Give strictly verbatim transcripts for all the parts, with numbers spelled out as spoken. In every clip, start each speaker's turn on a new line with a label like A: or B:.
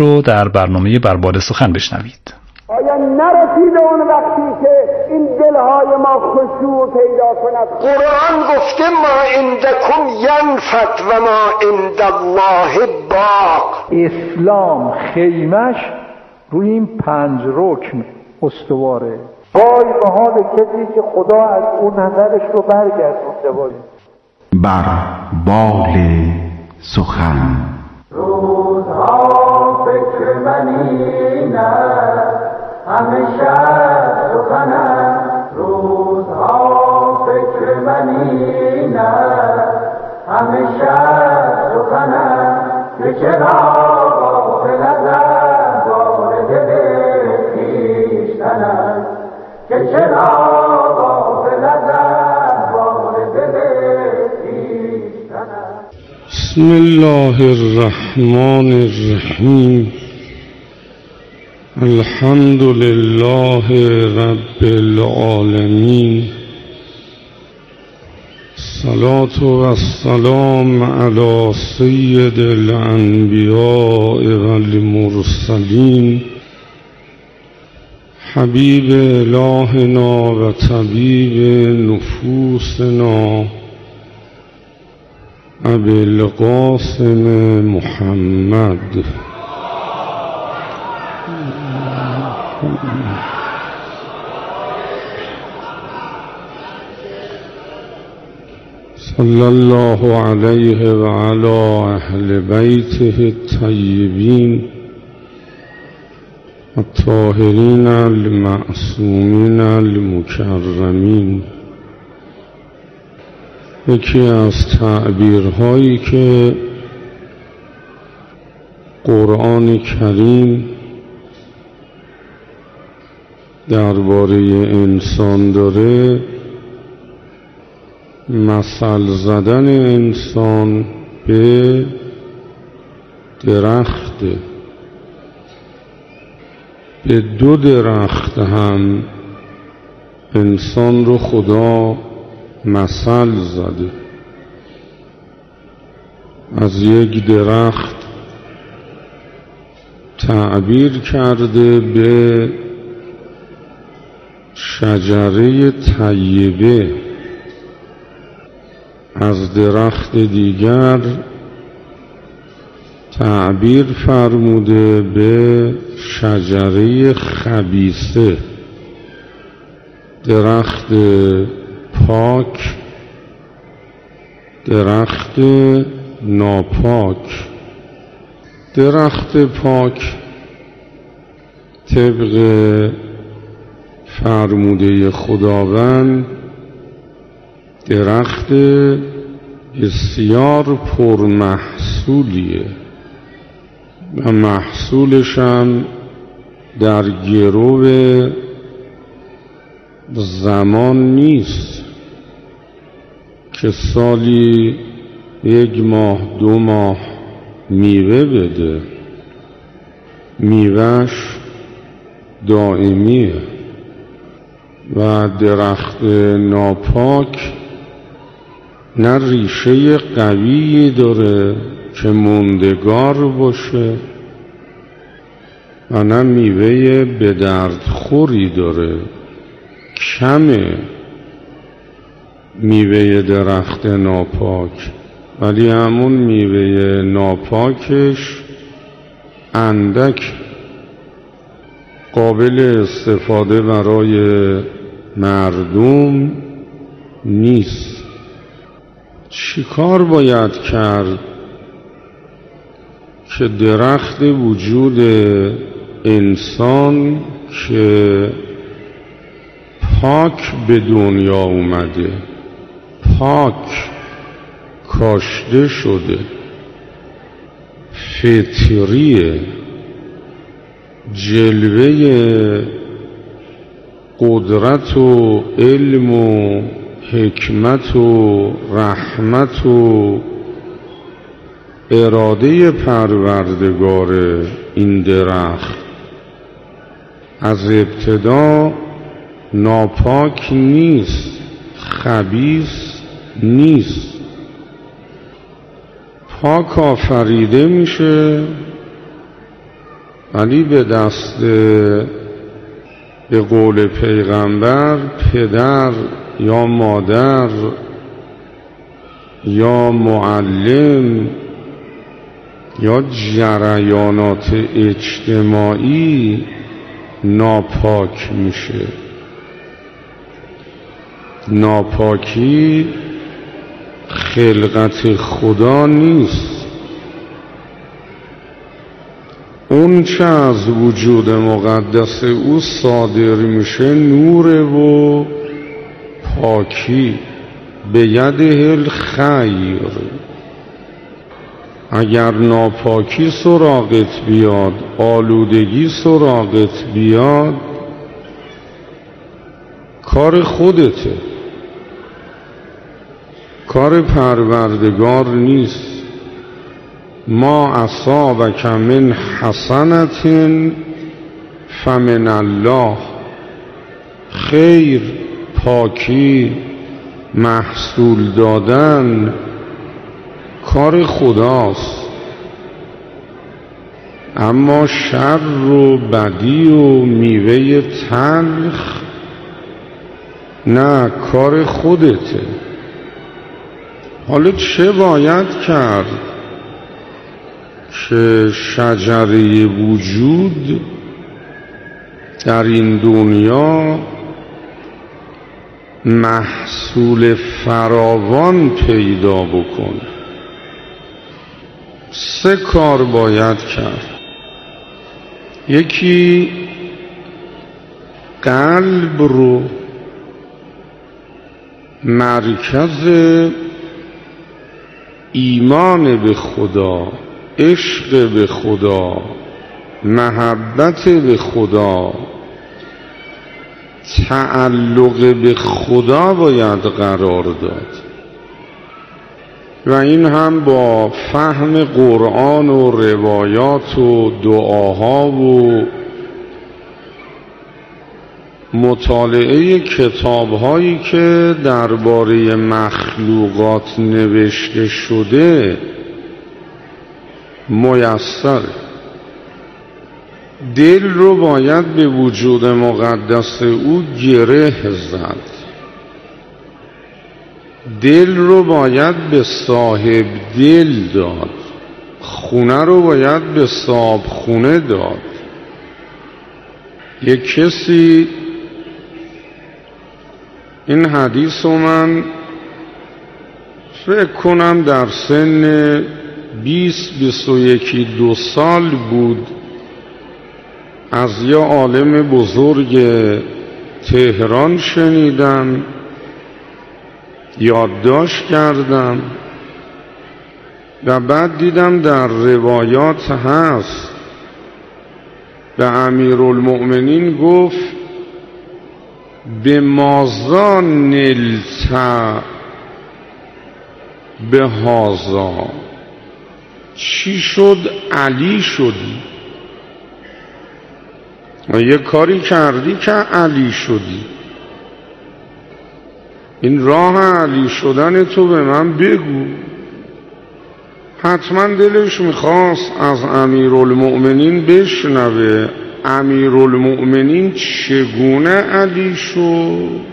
A: رو در برنامه بر باد سخن بشنوید.
B: آیا نرسیده اون وقتی که این دلهای ما خشوع پیدا کند؟
C: قرآن گفته ما عندکم ینفد و ما عند الله باق.
D: اسلام خیمش روی این پنج رکن استواره.
E: وای به حال کسی که خدا از اون نظرش رو برگردونده باشه.
F: بر بال سخن.
G: روزها فکر منی نه همیشه سخنم، روزها فکر منی نه همیشه سخنم، که چرا غافل ازم وارد دل خویشتنم، که چرا غافل ازم وارد دل خویشتنم.
H: بسم الله الرحمن الرحیم. الحمد لله رب العالمین. الصلاة و السلام علی سید الانبیاء والمرسلین، حبیب الهنا و طبیب نفوسنا ابی القاسم محمد. صلی الله علیه و علی اهل بیته الطیبین الطاهرین المعصومین المکرمین. یکی از تعبیرهایی که قرآن کریم درباره انسان داره، مثل زدن انسان به درخته. به دو درخت هم انسان رو خدا مثل زده. از یک درخت تعبیر کرده به شجره طیبه، از درخت دیگر تعبیر فرموده به شجره خبیثه، درخت پاک، درخت ناپاک. درخت پاک طبق فرموده خداوند درخت بسیار پرمحصولیه و محصولش هم در گرو زمان نیست که سالی یک ماه دو ماه میوه بده، میوهش دائمیه. و درخت ناپاک نه ریشه قویی داره که موندگار باشه و نه میوه به درد خوری داره. کمه میوه درخت ناپاک، ولی همون میوه ناپاکش اندک قابل استفاده برای مردم نیست. چی کار باید کرد که درخت وجود انسان که پاک به دنیا اومده، پاک کاشته شده، فطریه، جلوه قدرت و علم و حکمت و رحمت و اراده پروردگار این درخت از ابتدا ناپاک نیست، خبیث نیست، پاک آفریده میشه ولی به دست، به قول پیغمبر، پدر یا مادر یا معلم یا جریانات اجتماعی ناپاک میشه. ناپاکی خلقت خدا نیست. اون چه از وجود مقدس او صادر میشه نور و پاکی، به یده الخیر. اگر ناپاکی سراغت بیاد، آلودگی سراغت بیاد، کار خودته، کار پروردگار نیست. ما اصابک من حسنة فمن الله. خیر، پاکی، محصول دادن کار خداست. اما شر و بدی و میوه تلخ نه، کار خودته. حالا چه باید کرد که شجره وجود در این دنیا محصول فراوان پیدا بکنه؟ سه کار باید کرد. یکی قلب رو مرکز ایمان به خدا، عشق به خدا، محبت به خدا، تعلق به خدا باید قرار داد. و این هم با فهم قرآن و روایات و دعاها و مطالعه کتابهایی که درباره مخلوقات نوشته شده میسر. دل رو باید به وجود مقدس او گره زد. دل رو باید به صاحب دل داد. خونه رو باید به صاحب خونه داد. یک کسی، این حدیث رو من فکر کنم در سن بیست بیست و یکی دو سال بود، از یه عالم بزرگ تهران شنیدم، یادداشت کردم و بعد دیدم در روایات هست. به امیرالمؤمنین گفت به مازا نلت به هازا، چی شد علی شدی؟ و یه کاری کردی که علی شدی. این راه علی شدن تو به من بگو. حتما دلش میخواست از امیرالمؤمنین بشنوه امیرالمؤمنین چگونه علی شد،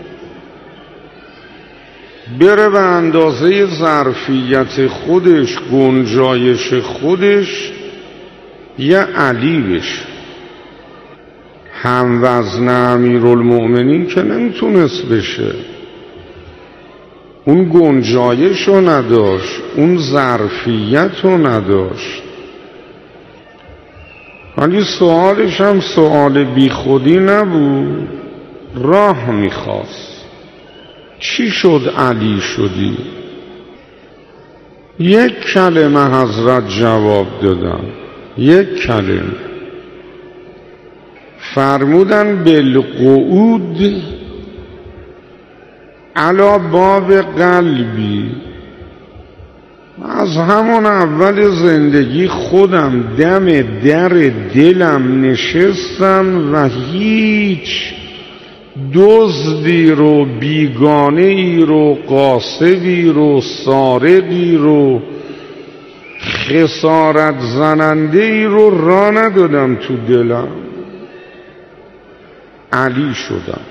H: بره به اندازه ظرفیت خودش، گنجایش خودش، یه علی بشه. هم وزن امیرالمؤمنین که نمیتونست بشه، اون گنجایش رو نداشت، اون ظرفیت رو نداشت. ولی سوالش هم سوال بی خودی نبود، راه میخواست. چی شد علی شدی؟ یک کلمه حضرت جواب دادن، یک کلمه. فرمودن بالقعود علی باب قلبی. از همون اول زندگی خودم دم در دلم نشستم و هیچ دزدی رو، بیگانه ای رو، قاصدی رو، سارقی رو، خسارت زننده ای رو راه ندادم تو دلم، علی شدم.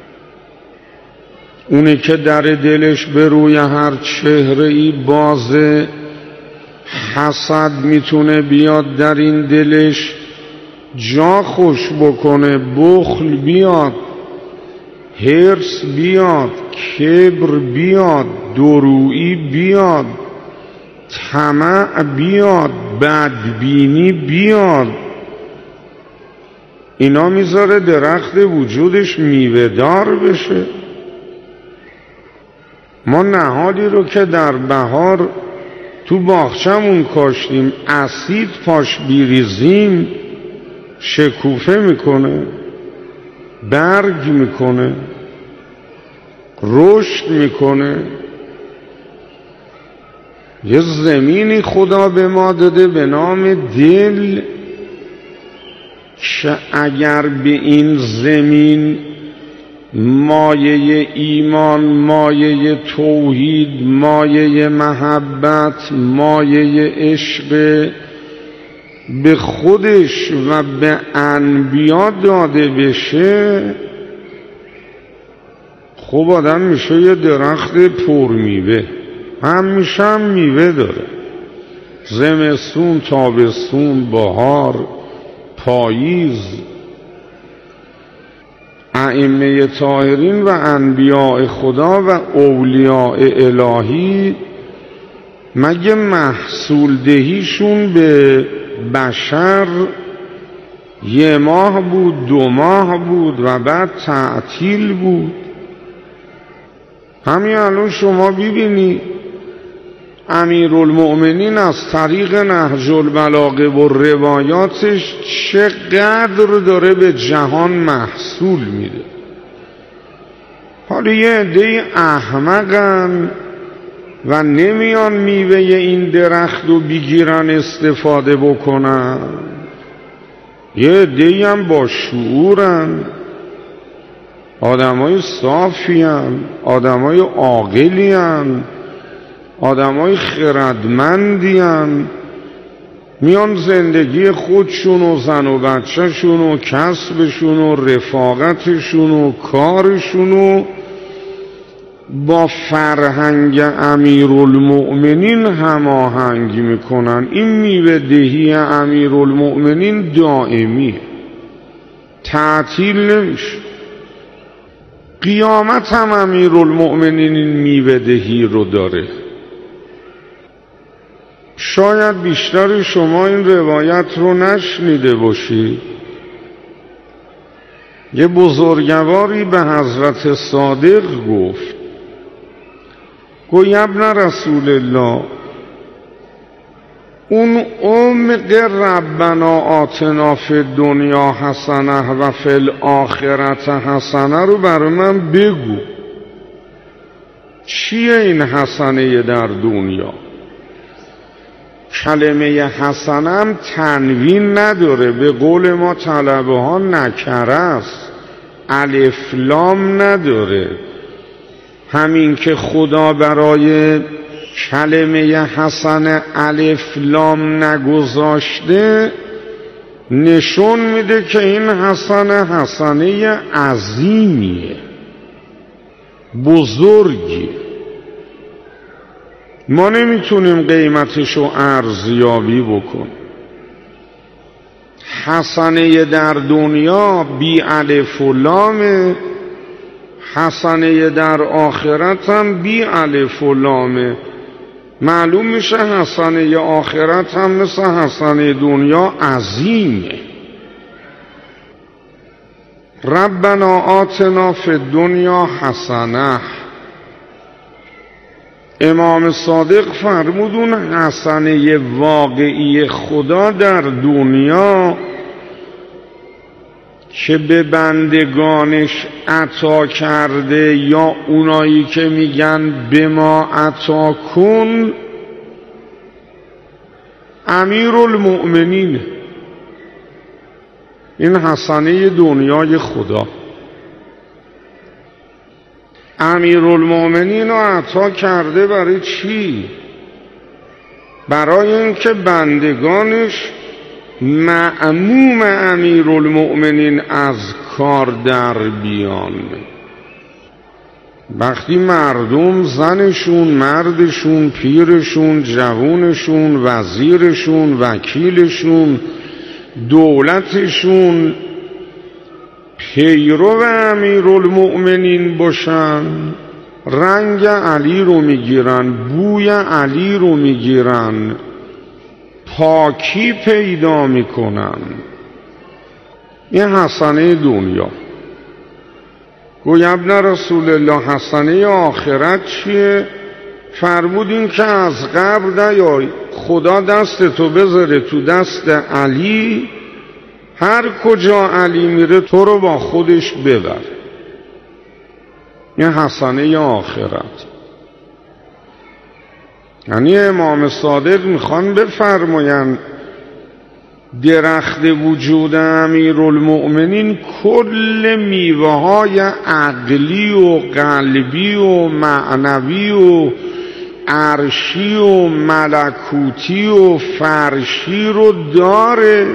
H: اونی که در دلش به روی هر چهره ای بازه، حسد میتونه بیاد در این دلش جا خوش بکنه، بخل بیاد، حرص بیاد، کبر بیاد، درویی بیاد، طمع بیاد، بدبینی بیاد. اینا میذاره درخت وجودش میوه‌دار بشه. ما نهالی رو که در بهار تو باغچمون کاشتیم، اسید پاش بیریزیم شکوفه میکنه، برگ میکنه، رشد میکنه. یه زمینی خدا به ما داده به نام دل که اگر به این زمین مایه ایمان، مایه توحید، مایه محبت، مایه عشق به خودش و به انبیا داده بشه، خب آدم میشه یه درخت پرمیوه. همیشه هم میوه داره، زمستون، تابستون، بهار، پاییز. ائمه طاهرین و انبیاء خدا و اولیاء الهی مگه محصول دهیشون به بشر یه ماه بود، دو ماه بود و بعد تعطیل بود؟ همین الان شما ببینی امیرالمؤمنین از طریق نهج البلاغه و روایاتش چقدر داره به جهان محصول میده. حالا یه عده احمقن و نمیان میوه این درخت رو بگیرن استفاده بکنن، یه عده هم با شعورن، آدمای صافی هن، آدمای عاقلی هن، آدمای خردمندی هن، میان زندگی خودشون و زن و بچهشون و کسبشون و رفاقتشون و کارشون و با فرهنگ امیرالمؤمنین هماهنگ میکنن. این میوه دهی امیرالمؤمنین دائمی، تعطیل نمیشه. قیامت هم امیرالمؤمنین این میوه دهی رو داره. شاید بیشتر شما این روایت رو نشنیده باشید. یه بزرگواری به حضرت صادق گفت، گوی ابن رسول الله، اون عمق ربنا آتنا فی دنیا حسنه و فی الاخرت حسنه رو برای من بگو. چیه این حسنه در دنیا؟ کلمه حسنه هم تنوین نداره، به قول ما طلبه ها نکره است، الف لام نداره. همین که خدا برای کلمه حسنه الف لام نگذاشته نشون میده که این حسنه حسنه عظیمیه، بزرگی. ما نمیتونیم قیمتشو ارزیابی بکنیم. حسنه در دنیا بی الف و لامه، حسنه در آخرت هم بی الف و لامه. معلوم میشه حسنه آخرت هم مثل حسنه دنیا عظیمه. ربنا آتنا فی الدنیا حسنه. امام صادق فرمودون حسنه واقعی خدا در دنیا که به بندگانش عطا کرده، یا اونایی که میگن به ما عطا کن، امیرالمؤمنین. این حسنه دنیای خدا. امیرالمؤمنین رو عطا کرده برای چی؟ برای اینکه بندگانش مأموم امیرالمؤمنین از کار در بیان. وقتی مردم زنشون، مردشون، پیرشون، جوونشون، وزیرشون، وکیلشون، دولتشون پیرو امیرالمؤمنین باشن، رنگ علی رو میگیرن، بوی علی رو میگیرن، پاکی پیدا میکنن. این حسنه دنیا. گوی ابن رسول الله حسنه آخرت چیه؟ فرمودین که از قبر نیای، خدا دست تو بذاره تو دست علی، هر کجا علی میره تو رو با خودش ببر. این حسنه آخرت. یعنی امام صادق میخوان بفرمایند درخت وجود امیرالمؤمنین کل میوه های عقلی و قلبی و معنوی و عرشی و ملکوتی و فرشی رو داره.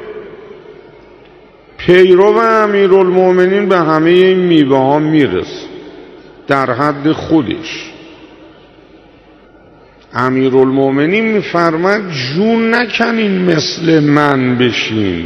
H: پیرو امیرالمؤمنین به همه این میوه ها میرسه در حد خودش. امیرالمؤمنین میفرماد جون نکنین مثل من بشین،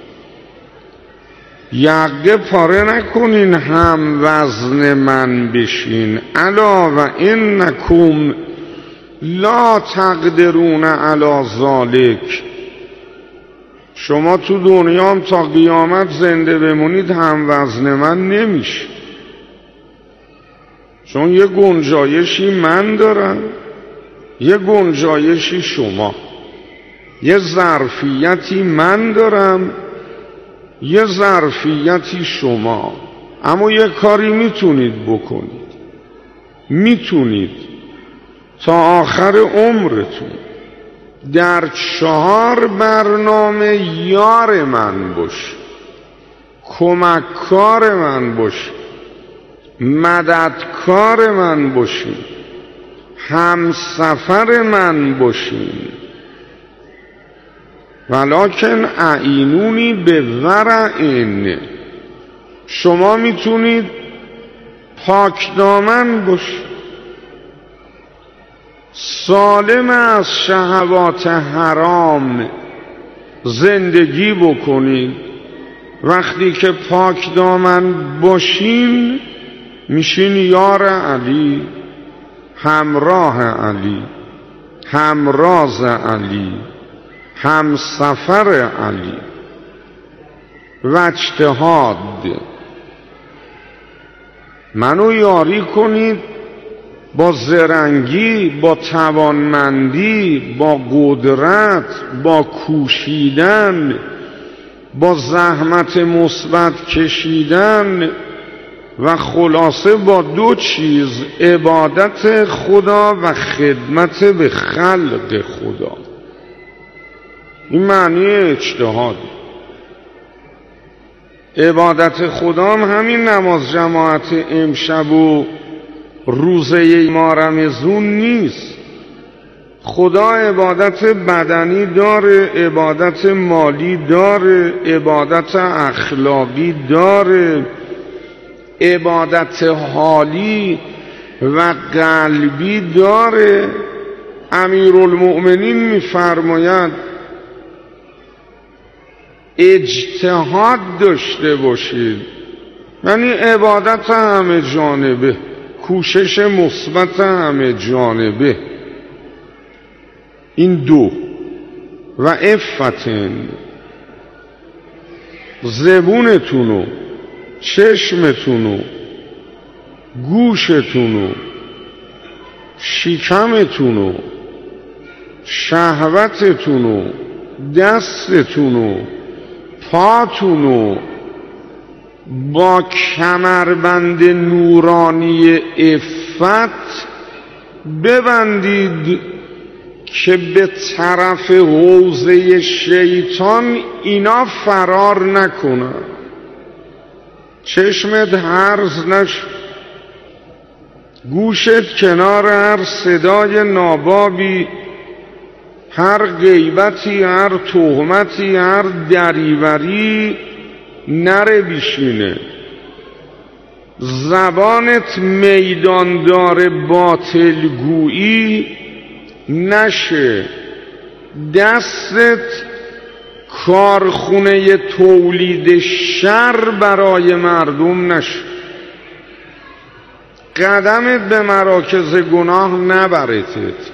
H: یقه پاره نکنین هم وزن من بشین. الا و انکم لا تقدرون علی ذالک. شما تو دنیام تا قیامت زنده بمونید هم وزن من نمیشه، چون یه گنجایشی من دارم، یه گنجایشی شما، یه ظرفیتی من دارم، یه ظرفیتی شما. اما یه کاری میتونید بکنید، میتونید تا آخر عمرتون در چهار برنامه یار من باش، کمککار من باش، مددکار من باشین، همسفر من باشین. ولکن اعینونی به ورعین. شما میتونید پاک دامن باشید، سالم از شهوات حرام زندگی بکنید. وقتی که پاک دامن باشین میشین یار علی، همراه علی، همراز علی، همسفر علی. و اجتهاد، منو یاری کنید با زرنگی، با توانمندی، با قدرت، با کوشیدن، با زحمت مثبت کشیدن و خلاصه با دو چیز، عبادت خدا و خدمت به خلق خدا. این معنی اجتهاد. عبادت خدا هم همین نماز جماعت امشب و روزه ما رمضان نیست. خدا عبادت بدنی داره، عبادت مالی داره، عبادت اخلاقی داره، عبادت حالی و قلبی داره. امیرالمؤمنین میفرماید اجتهاد داشته باشید، یعنی عبادت همه جانبه، کوشش مثبت همه جانبه. این دو. و عفتن، زبونتونو، چشمتونو، گوشتونو، شکمتونو، شهوتتونو، دستتونو، پاتونو با کمربند نورانی عفت ببندید که به طرف حوزه شیطان اینا فرار نکنن. چشمت هرز نشه، گوشت کنار هر صدای نابابی هر غیبتی، هر تهمتی، هر دریوری نره بیشینه. زبانت میداندار باطل گویی نشه. دستت کارخونه تولید شر برای مردم نشه. قدمت به مراکز گناه نبرتت.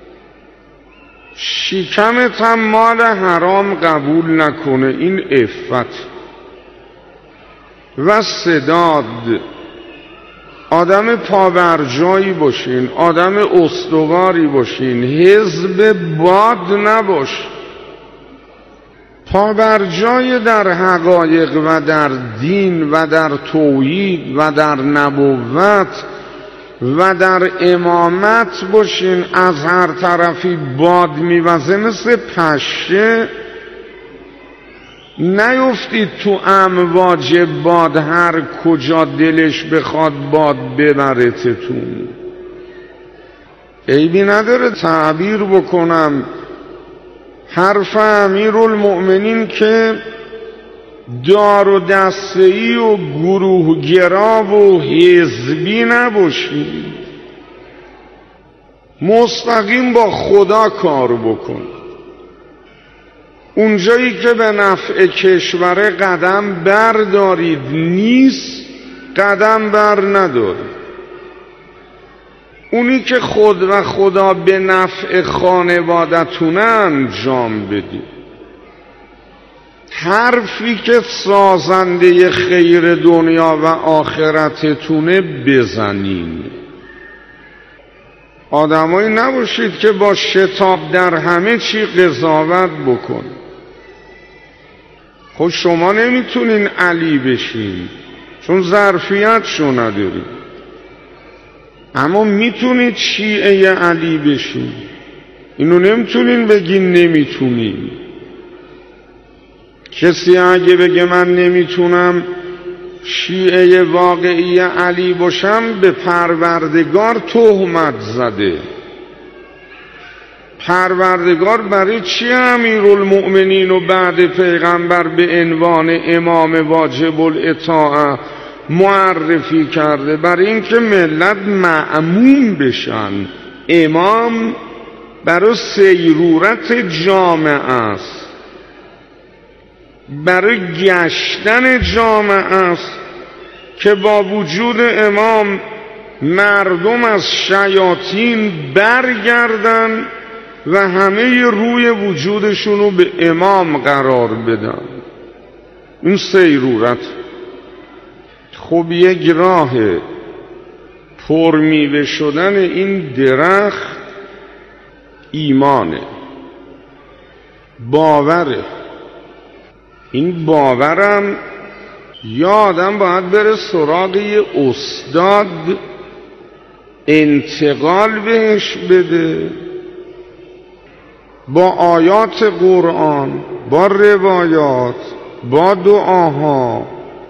H: شکمت هم مال حرام قبول نکنه. این عفت و سداد. آدم پابرجایی باشین، آدم استواری باشین، حزب باد نباش. پابرجای در حقایق و در دین و در توحید و در نبوت و در امامت باشین. از هر طرفی باد میوزه مثل پشه نیفتید تو امواج باد، هر کجا دلش بخواد باد ببرتتون. عیبی نداره تعبیر بکنم. حرف امیرالمؤمنین که دار و دسته‌ای و گروهگرا و حزبی نباشید، مستقیم با خدا کار بکن. اونجایی که به نفع کشور قدم بردارید نیست، قدم بر ندارید. اونی که خود و خدا به نفع خانوادتونه انجام بدید. حرفی که سازنده خیر دنیا و آخرتتونه بزنین. آدمایی نباشید که با شتاب در همه چی قضاوت بکن. خب شما نمیتونین علی بشین چون ظرفیتشو ندارین، اما میتونید شیعه علی بشین. اینو نمیتونین بگین نمیتونین. کسی اگه بگه من نمیتونم شیعه واقعی علی باشم، به پروردگار تهمت زده. پروردگار برای چی امیرالمؤمنین و بعد پیغمبر به عنوان امام واجب الاطاعه معرفی کرده؟ برای اینکه ملت مأمون بشن. امام برای سیرورت جامعه است، برای گشتن جامعه است که با وجود امام مردم از شیاطین برگردن و همه روی وجودشون رو به امام قرار بدن. این سیرورت. خب یک راه پرمیوه شدن این درخت ایمانه، باوره. این باورم یا آدم باید بره سراغ یه استاد انتقال بهش بده با آیات قرآن، با روایات، با دعاها،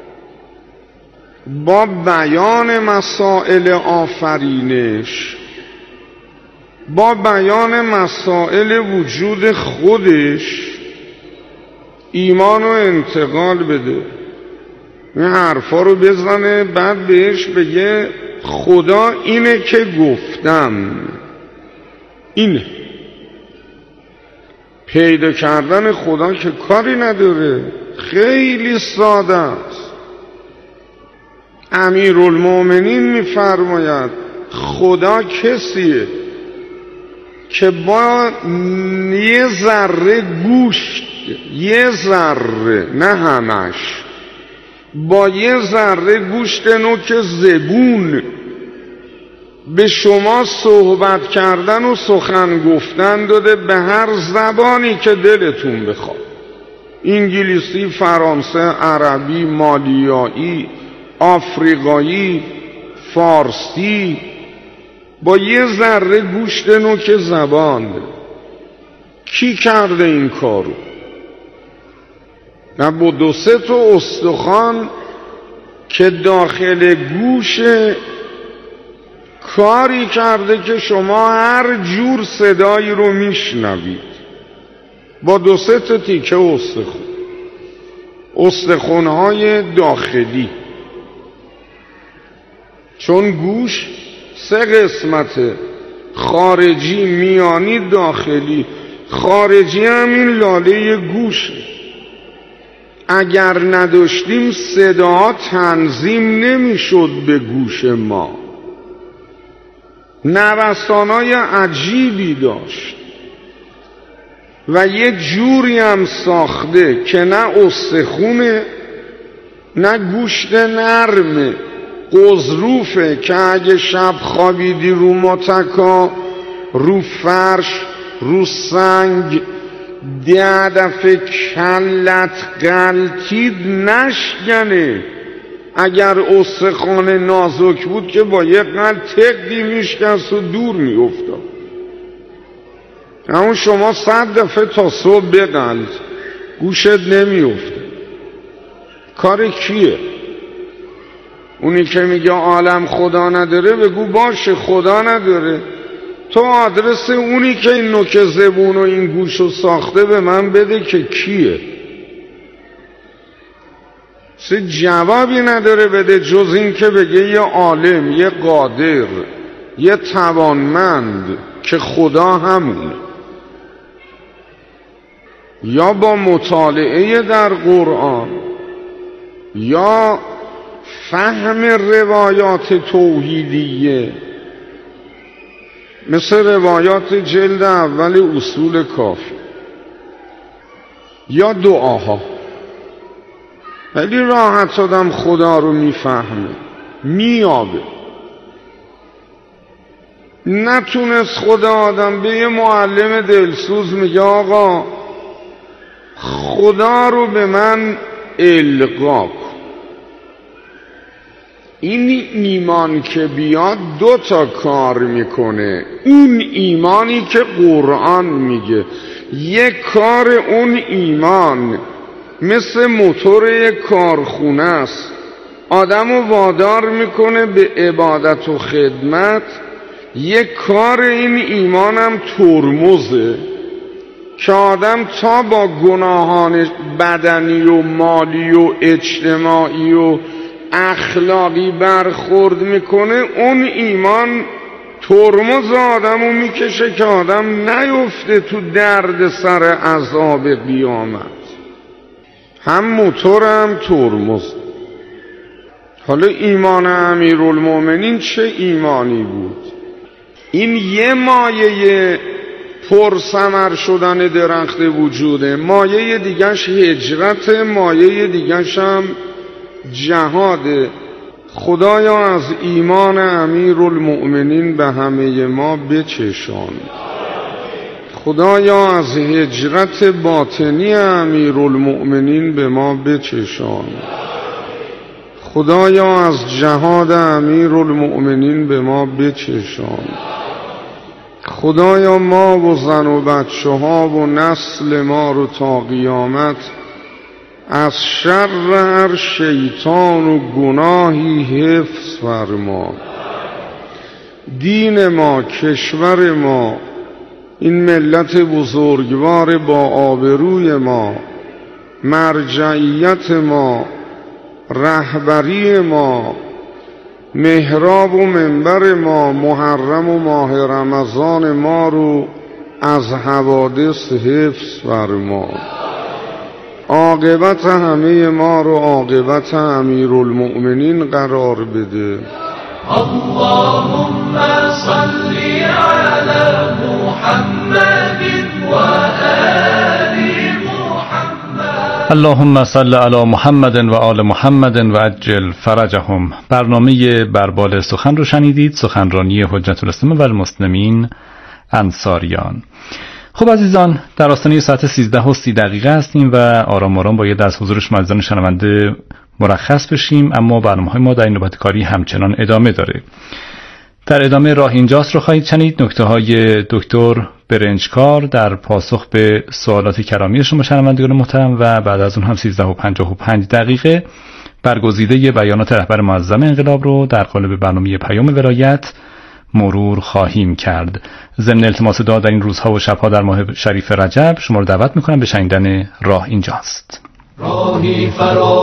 H: با بیان مسائل آفرینش، با بیان مسائل وجود خودش ایمانو انتقال بده. این حرفا رو بزنه، بعد بهش بگه خدا اینه که گفتم. اینه پیدا کردن خدا که کاری نداره، خیلی ساده است. امیرالمؤمنین میفرماید خدا کسیه که با یه ذره گوشت، یه ذره نه همش، با یه ذره گوشت نوک زبون به شما صحبت کردن و سخن گفتن داده به هر زبانی که دلتون بخواد. انگلیسی، فرانسه، عربی، مالیایی، آفریقایی، فارسی، با یه ذره گوشت نوک زبان. کی کرده این کارو؟ نه با دو سه تا استخوان که داخل گوش کاری کرده که شما هر جور صدایی رو میشنوید. با دو سه تا تیکه استخون، استخوان‌های داخلی، چون گوش سه قسمته، خارجی، میانی، داخلی. خارجی همین لاله گوشه. اگر نداشتیم صدا تنظیم نمیشد به گوش ما، نوسانای عجیبی داشت و یه جوری هم ساخته که نه استخونه نه گوشت نرمه، قضروفه که اگه شب خوابیدی رو متکا، رو فرش، رو سنگ، ده دفعه کلت غلطید نشکنه. اگر استخوان نازک بود که با یه قلط تقی میشکست و دور میافتاد. همون شما صد دفعه تا صبح بقلط گوشت نمیافته. کار کیه؟ اونی که میگه عالم خدا نداره بگو باشه خدا نداره، تو آدرس اونی که این نوک زبون و این گوشو ساخته به من بده که کیه. سه جوابی نداره بده جز این که بگه یه عالم، یه قادر، یه توانمند که خدا همونه. یا با مطالعه در قرآن یا فهم روایات توحیدیه مثل روایات جلد اول اصول کافی یا دعاها. ولی راحت آدم خدا رو میفهمه، میابه. نتونست خدا آدم به یه معلم دلسوز میگه آقا خدا رو به من القا کن. این ایمان که بیاد دو تا کار میکنه. اون ایمانی که قرآن میگه، یک کار اون ایمان مثل موتور یک کارخونه است، آدمو وادار میکنه به عبادت و خدمت. یک کار این ایمانم ترمزه که آدم تا با گناهان بدنی و مالی و اجتماعی و اخلاقی برخورد میکنه، اون ایمان ترمز آدمو میکشه که آدم نیفته تو درد سر عذاب قیامت. هم موتور هم ترمز. حالا ایمان امیرالمومنین چه ایمانی بود؟ این یه مایه پرثمر شدن درخت وجوده، مایه دیگش هجرت، مایه دیگش هم جهاده. خدایا از ایمان امیرالمؤمنین به همه ما بچشان. خدایا از هجرت باطنی امیرالمؤمنین به ما بچشان. خدایا از جهاد امیرالمؤمنین به ما بچشان. خدایا ما و زن و بچه ها و نسل ما رو تا قیامت از شر هر شیطان و گناهی حفظ فرما. دین ما، کشور ما، این ملت بزرگوار با آبروی ما، مرجعیت ما، رهبری ما، محراب و منبر ما، محرم و ماه رمضان ما رو از حوادث حفظ فرما. عاقبت همه ما رو عاقبت امیرالمؤمنین قرار بده.
G: اللهم صل على محمد و آل محمد.
A: اللهم صل علی محمد و آل محمد و عجل فرجهم. برنامه بربال سخن رو شنیدید، سخنرانی حجت الاسلام و المسلمین انصاریان. خب عزیزان، در آستانه ساعت سیزده و سی دقیقه هستیم و آرام آرام باید از حضور شما عزیزان شنونده مرخص بشیم، اما برنامه‌های ما در این نوبت کاری همچنان ادامه داره. در ادامه راه اینجاست رو خواهید شنید، نکته‌های دکتر برنجکار در پاسخ به سوالات کرامی شما شنوندگان محترم و بعد از اون هم سیزده و پنجاه و پنج دقیقه برگزیده بیانات رهبر معظم انقلاب رو در قالب برنامه پیام ولایت مرور خواهیم کرد. ضمن التماس دعا در این روزها و شبها در ماه شریف رجب شما رو دعوت میکنم به شنیدن راه اینجاست.
G: راهی فرا